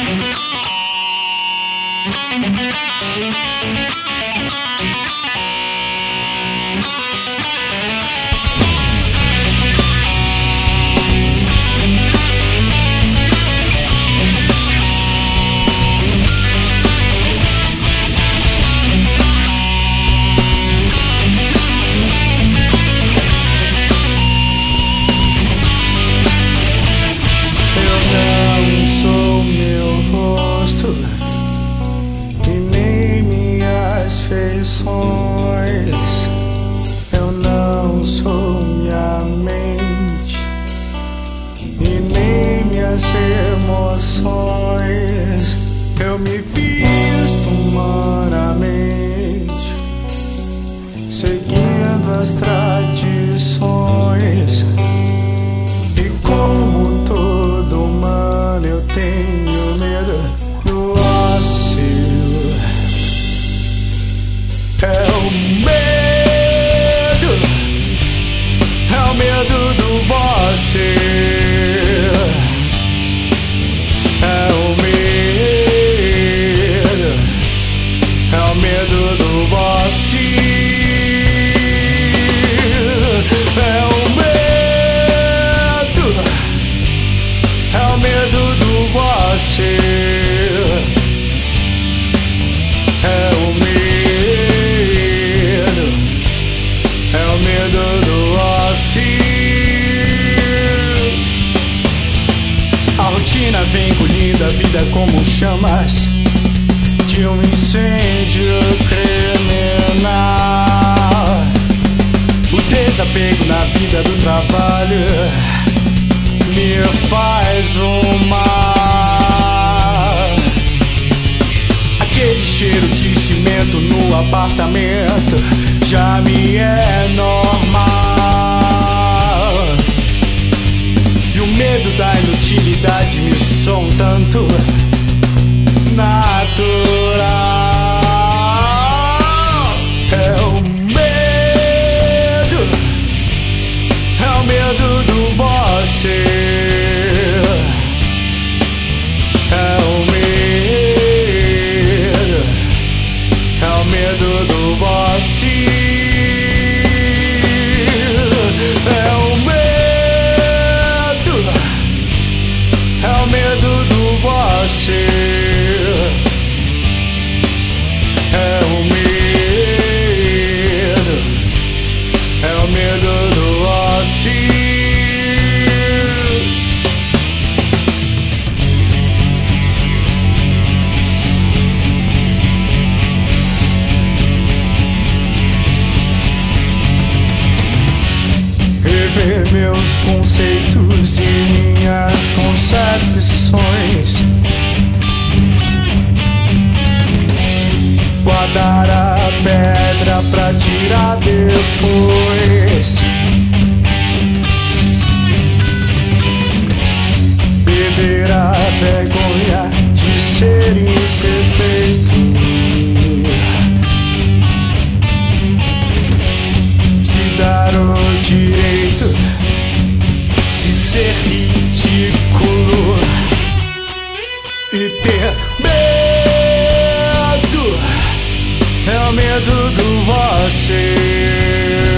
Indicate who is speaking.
Speaker 1: Eu não sou minha mente e nem minhas emoções. Eu me visto humanamente, seguindo as tradições. E como todo humano eu tenho medo do ócio. É o medo do você. É o medo do você. É o medo do você. É o medo do ócio. A rotina vem engolindo a vida como chamas de um incêndio criminal. O desapego na vida do trabalho me faz um mal. Aquele cheiro de cimento no apartamento já me é normal. E o medo da inutilidade me soa um tanto natural. É o medo do você. É o medo do você. Rever meus conceitos e minhas concepções, guardar a pedra pra tirar depois, perder a vergonha de ser imperfeito, se dar o direito de ser ridículo e ter medo. É o medo do você.